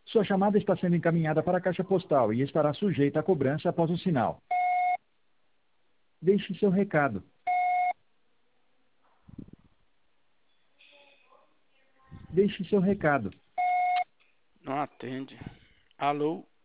Sua chamada está sendo encaminhada para a caixa postal e estará sujeita a cobrança após o sinal. Deixe seu recado. Deixe seu recado. Não atende. Alô?